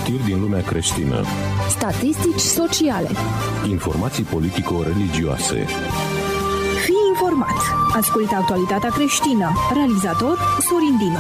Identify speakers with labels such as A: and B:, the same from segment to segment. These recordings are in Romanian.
A: Știri din lumea creștină.
B: Statistici sociale.
A: Informații politico-religioase.
B: Fii informat. Ascultă actualitatea creștină. Realizator Sorin Dinu.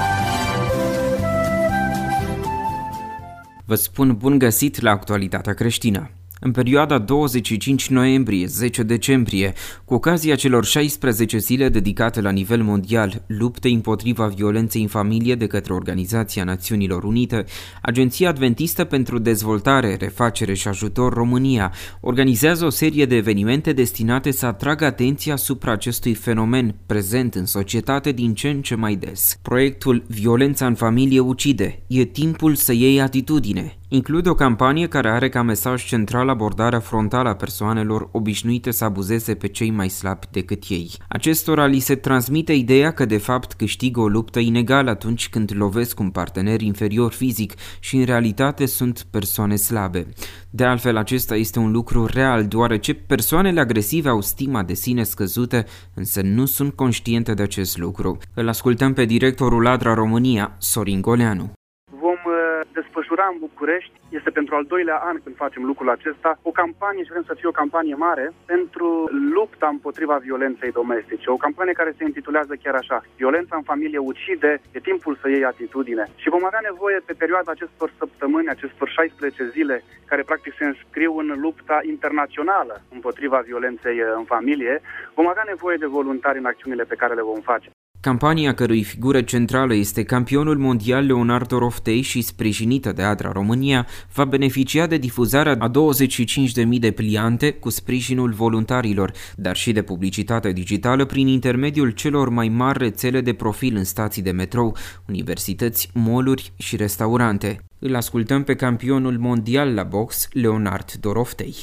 C: Vă spun bun găsit la actualitatea creștină. În perioada 25 noiembrie-10 decembrie, cu ocazia celor 16 zile dedicate la nivel mondial luptei împotriva violenței în familie de către Organizația Națiunilor Unite, Agenția Adventistă pentru Dezvoltare, Refacere și Ajutor România organizează o serie de evenimente destinate să atragă atenția asupra acestui fenomen prezent în societate din ce în ce mai des. Proiectul Violența în familie ucide. E timpul să iei atitudine. Include o campanie care are ca mesaj central abordarea frontală a persoanelor obișnuite să abuzeze pe cei mai slabi decât ei. Acestora li se transmite ideea că de fapt câștigă o luptă inegală atunci când lovesc un partener inferior fizic și în realitate sunt persoane slabe. De altfel, acesta este un lucru real, deoarece persoanele agresive au stima de sine scăzută, însă nu sunt conștiente de acest lucru. Îl ascultăm pe directorul ADRA România, Sorin Goleanu.
D: Desfășura în București, este pentru al doilea an când facem lucrul acesta, o campanie și vrem să fie o campanie mare pentru lupta împotriva violenței domestice. O campanie care se intitulează chiar așa: Violența în familie ucide, e timpul să iei atitudine. Și vom avea nevoie pe perioada acestor săptămâni, acestor 16 zile, care practic se înscriu în lupta internațională împotriva violenței în familie, vom avea nevoie de voluntari în acțiunile pe care le vom face.
C: Campania, cărui figură centrală este campionul mondial Leonardo Roftei și sprijinită de ADRA România, va beneficia de difuzarea a 25.000 de pliante cu sprijinul voluntarilor, dar și de publicitate digitală prin intermediul celor mai mari rețele de profil în stații de metrou, universități, mall-uri și restaurante. Îl ascultăm pe campionul mondial la box, Leonardo Roftei.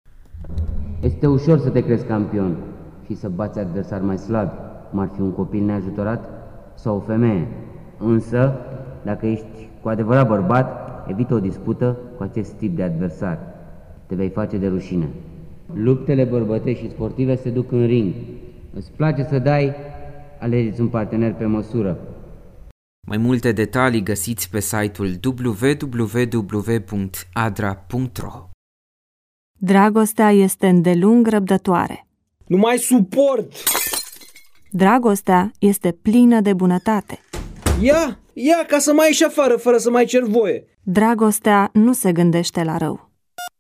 E: Este ușor să te crezi campion și să bați adversari mai slabi, cum ar fi un copil neajutorat sau o femeie. Însă, dacă ești cu adevărat bărbat, evită o dispută cu acest tip de adversar. Te vei face de rușine. Luptele bărbătești și sportive se duc în ring. Îți place să dai? Alegeți un partener pe măsură.
C: Mai multe detalii găsiți pe site-ul www.adra.ro.
F: Dragostea este îndelung răbdătoare.
G: Nu mai suport!
F: Dragostea este plină de bunătate.
G: Ia ca să mai ieși afară fără să mai cer voie.
F: Dragostea nu se gândește la rău.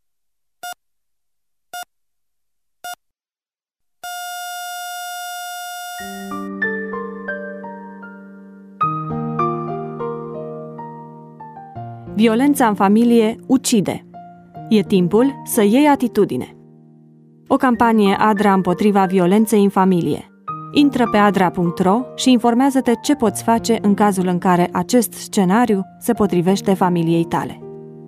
F: Violența în familie ucide. E timpul să iei atitudine. O campanie ADRA împotriva violenței în familie. Intră pe adra.ro și informează-te ce poți face în cazul în care acest scenariu se potrivește familiei tale.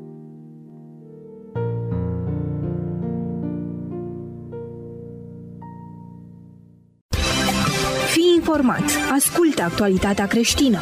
B: Fii informat. Ascultă actualitatea creștină.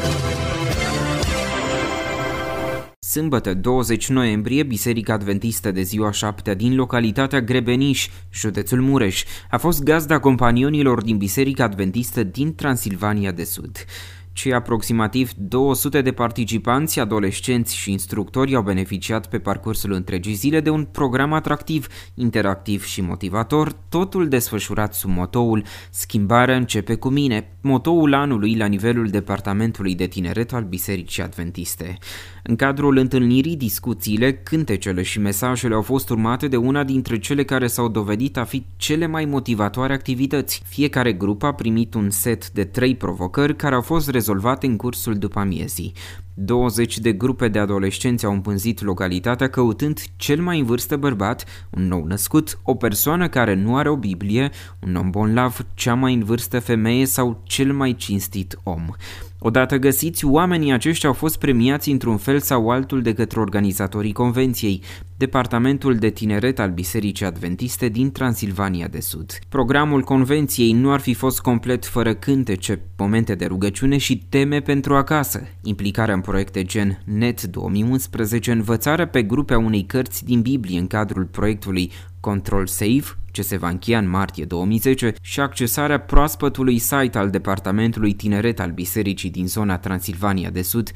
C: Sâmbătă, 20 noiembrie, Biserica Adventistă de Ziua 7 din localitatea Grebeniș, județul Mureș, a fost gazda companionilor din Biserica Adventistă din Transilvania de Sud. Cei aproximativ 200 de participanți, adolescenți și instructori au beneficiat pe parcursul întregii zile de un program atractiv, interactiv și motivator, totul desfășurat sub motoul Schimbarea începe cu mine, motoul anului la nivelul Departamentului de Tineret al Bisericii Adventiste. În cadrul întâlnirii, discuțiile, cântecele și mesajele au fost urmate de una dintre cele care s-au dovedit a fi cele mai motivatoare activități. Fiecare grup a primit un set de 3 provocări care au fost rezolvate în cursul după-amiezii. 20 de grupe de adolescenți au împânzit localitatea căutând cel mai în vârstă bărbat, un nou născut, o persoană care nu are o Biblie, un om bolnav, cea mai în vârstă femeie sau cel mai cinstit om. Odată găsiți, oamenii aceștia au fost premiați într-un fel sau altul de către organizatorii convenției, Departamentul de Tineret al Bisericii Adventiste din Transilvania de Sud. Programul convenției nu ar fi fost complet fără cântece, momente de rugăciune și teme pentru acasă, implicarea în proiecte gen NET 2011, învățarea pe grupe a unei cărți din Biblie în cadrul proiectului Control Save, ce se va încheia în martie 2010, și accesarea proaspătului site al Departamentului Tineret al Bisericii din zona Transilvania de Sud,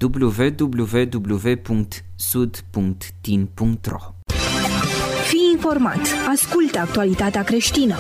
C: www.sud.tin.ro.
B: Fii informat. Ascultă actualitatea creștină.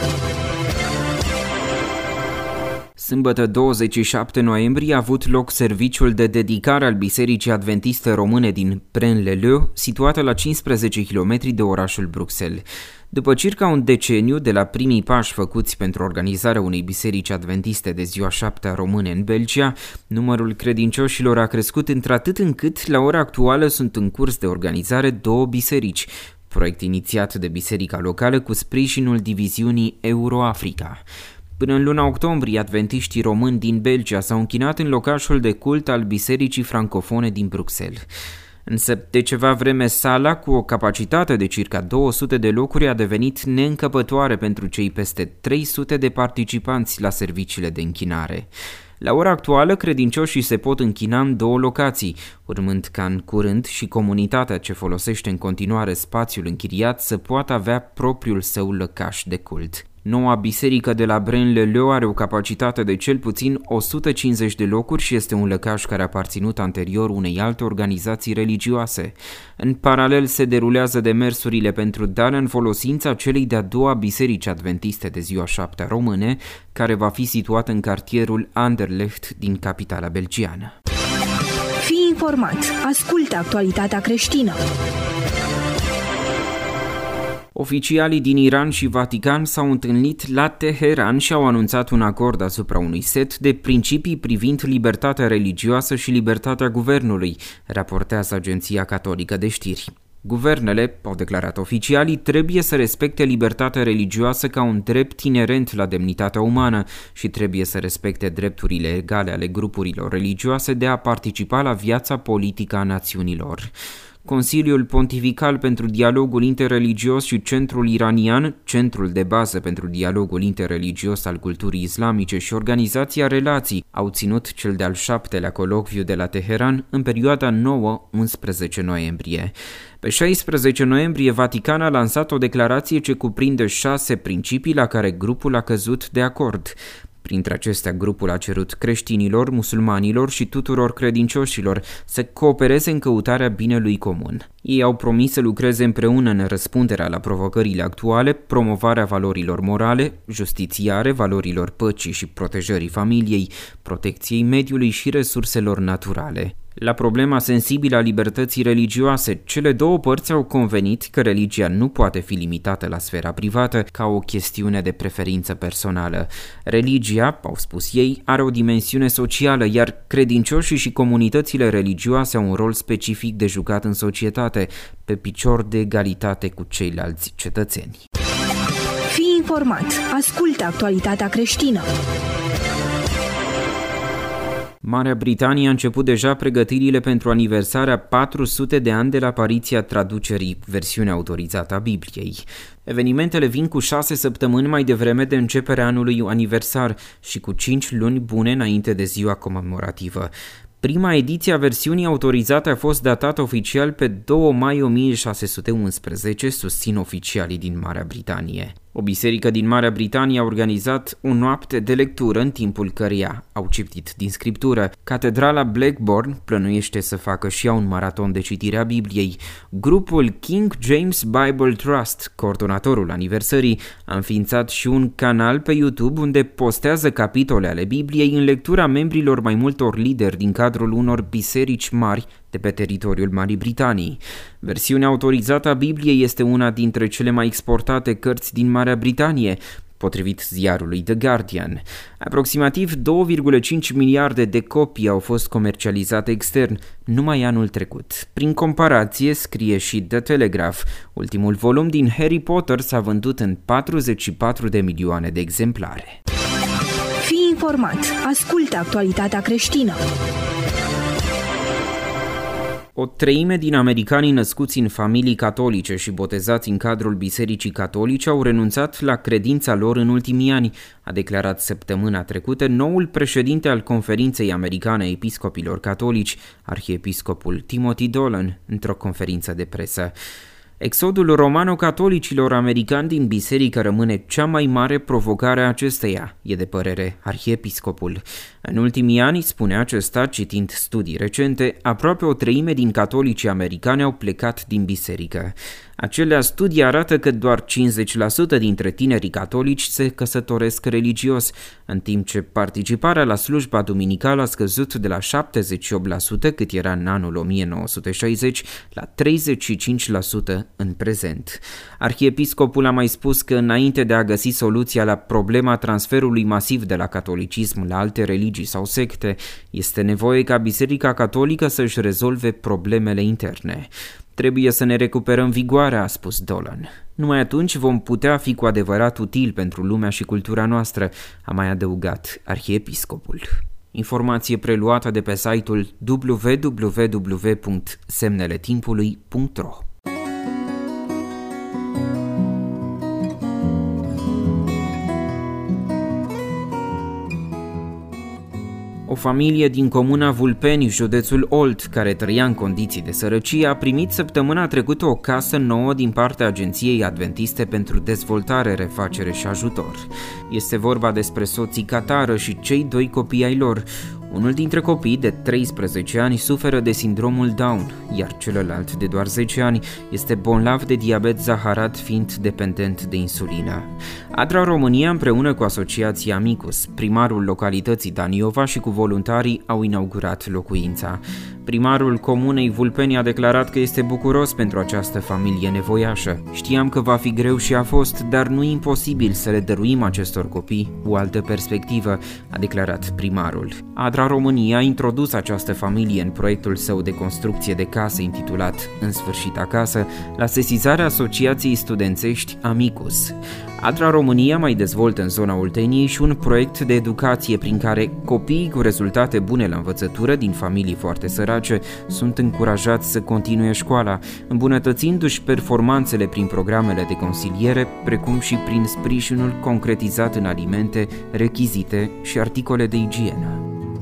C: Sâmbătă 27 noiembrie a avut loc serviciul de dedicare al Bisericii Adventiste Române din Braine-l'Alleud, situată la 15 km de orașul Bruxelles. După circa un deceniu de la primii pași făcuți pentru organizarea unei biserici adventiste de ziua 7-a române în Belgia, numărul credincioșilor a crescut într-atât încât la ora actuală sunt în curs de organizare 2 biserici, proiect inițiat de biserica locală cu sprijinul diviziunii Euro-Africa. Până în luna octombrie, adventiștii români din Belgia s-au închinat în locașul de cult al Bisericii Francofone din Bruxelles. Însă, de ceva vreme, sala, cu o capacitate de circa 200 de locuri, a devenit neîncăpătoare pentru cei peste 300 de participanți la serviciile de închinare. La ora actuală, credincioșii se pot închina în 2 locații, urmând ca în curând și comunitatea ce folosește în continuare spațiul închiriat să poată avea propriul său lăcaș de cult. Noua biserică de la Braine-l'Alleud are o capacitate de cel puțin 150 de locuri și este un lăcaș care a aparținut anterior unei alte organizații religioase. În paralel se derulează demersurile pentru darea în folosința celei de-a 2-a biserici adventiste de ziua 7-a române, care va fi situată în cartierul Anderlecht din capitala belgiană.
B: Fii informat. Ascultă actualitatea creștină.
C: Oficialii din Iran și Vatican s-au întâlnit la Teheran și au anunțat un acord asupra unui set de principii privind libertatea religioasă și libertatea guvernului, raportează Agenția Catolică de Știri. Guvernele, au declarat oficialii, trebuie să respecte libertatea religioasă ca un drept inerent la demnitatea umană și trebuie să respecte drepturile egale ale grupurilor religioase de a participa la viața politică a națiunilor. Consiliul Pontifical pentru Dialogul Interreligios și Centrul Iranian, Centrul de Bază pentru Dialogul Interreligios al Culturii Islamice și Organizația Relații au ținut cel de-al 7-lea colocviu de la Teheran în perioada 9-11 noiembrie. Pe 16 noiembrie, Vatican a lansat o declarație ce cuprinde 6 principii la care grupul a căzut de acord. Printre acestea, grupul a cerut creștinilor, musulmanilor și tuturor credincioșilor să coopereze în căutarea binelui comun. Ei au promis să lucreze împreună în răspunderea la provocările actuale, promovarea valorilor morale, justițiare, valorilor păcii și protejării familiei, protecției mediului și resurselor naturale. La problema sensibilă a libertății religioase, cele 2 părți au convenit că religia nu poate fi limitată la sfera privată ca o chestiune de preferință personală. Religia, au spus ei, are o dimensiune socială, iar credincioșii și comunitățile religioase au un rol specific de jucat în societate, pe picior de egalitate cu ceilalți cetățeni.
B: Fii informat. Ascultă actualitatea creștină.
C: Marea Britanie a început deja pregătirile pentru aniversarea 400 de ani de la apariția traducerii versiunea autorizată a Bibliei. Evenimentele vin cu 6 săptămâni mai devreme de începerea anului aniversar și cu 5 luni bune înainte de ziua comemorativă. Prima ediție a versiunii autorizate a fost datată oficial pe 2 mai 1611, susțin oficialii din Marea Britanie. O biserică din Marea Britanie a organizat o noapte de lectură în timpul căreia au citit din scriptură. Catedrala Blackburn plănuiește să facă și ea un maraton de citire a Bibliei. Grupul King James Bible Trust, coordonatorul aniversării, a înființat și un canal pe YouTube unde postează capitole ale Bibliei în lectura membrilor mai multor lideri din cadrul unor biserici mari de pe teritoriul Marii Britanii. Versiunea autorizată a Bibliei este una dintre cele mai exportate cărți din Marea Britanie, potrivit ziarului The Guardian. Aproximativ 2,5 miliarde de copii au fost comercializate extern numai anul trecut. Prin comparație, scrie și The Telegraph, ultimul volum din Harry Potter s-a vândut în 44 de milioane de exemplare.
B: Fii informat. Ascultă actualitatea creștină.
C: O treime din americanii născuți în familii catolice și botezați în cadrul Bisericii Catolice au renunțat la credința lor în ultimii ani, a declarat săptămâna trecută noul președinte al Conferinței Americane a Episcopilor Catolici, arhiepiscopul Timothy Dolan, într-o conferință de presă. Exodul romano-catolicilor americani din biserică rămâne cea mai mare provocare a acesteia, e de părere arhiepiscopul. În ultimii ani, spune acesta, citind studii recente, aproape o treime din catolicii americani au plecat din biserică. Acelea studii arată că doar 50% dintre tinerii catolici se căsătoresc religios, în timp ce participarea la slujba duminicală a scăzut de la 78% cât era în anul 1960 la 35% în prezent. Arhiepiscopul a mai spus că înainte de a găsi soluția la problema transferului masiv de la catolicism la alte religii sau secte, este nevoie ca Biserica Catolică să-și rezolve problemele interne. Trebuie să ne recuperăm vigoarea, a spus Dolan. Numai atunci vom putea fi cu adevărat util pentru lumea și cultura noastră, a mai adăugat arhiepiscopul. Informație preluată de pe site-ul www.semneletimpului.ro. O familie din comuna Vulpeni, județul Olt, care trăia în condiții de sărăcie, a primit săptămâna trecută o casă nouă din partea Agenției Adventiste pentru Dezvoltare, Refacere și Ajutor. Este vorba despre soții Catară și cei 2 copii ai lor. Unul dintre copii, de 13 ani, suferă de sindromul Down, iar celălalt, de doar 10 ani, este bolnav de diabet zaharat, fiind dependent de insulină. Adra România, împreună cu Asociația Amicus, primarul localității Daniova și cu voluntarii au inaugurat locuința. Primarul comunei Vulpeni a declarat că este bucuros pentru această familie nevoiașă. Știam că va fi greu și a fost, dar nu imposibil să le dăruim acestor copii o altă perspectivă, a declarat primarul. Adra România a introdus această familie în proiectul său de construcție de case intitulat În sfârșit acasă, la sesizarea Asociației Studențești Amicus. Adra România mai dezvoltă în zona Olteniei și un proiect de educație prin care copiii cu rezultate bune la învățătură din familii foarte sărace sunt încurajați să continue școala, îmbunătățindu-și performanțele prin programele de consiliere, precum și prin sprijinul concretizat în alimente, rechizite și articole de igienă.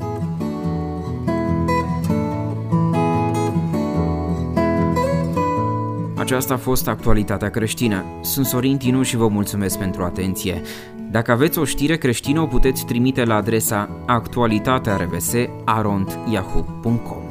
C: Aceasta a fost Actualitatea Creștină. Sunt Sorin Tinu și vă mulțumesc pentru atenție. Dacă aveți o știre creștină, o puteți trimite la adresa actualitatearvs@yahoo.com.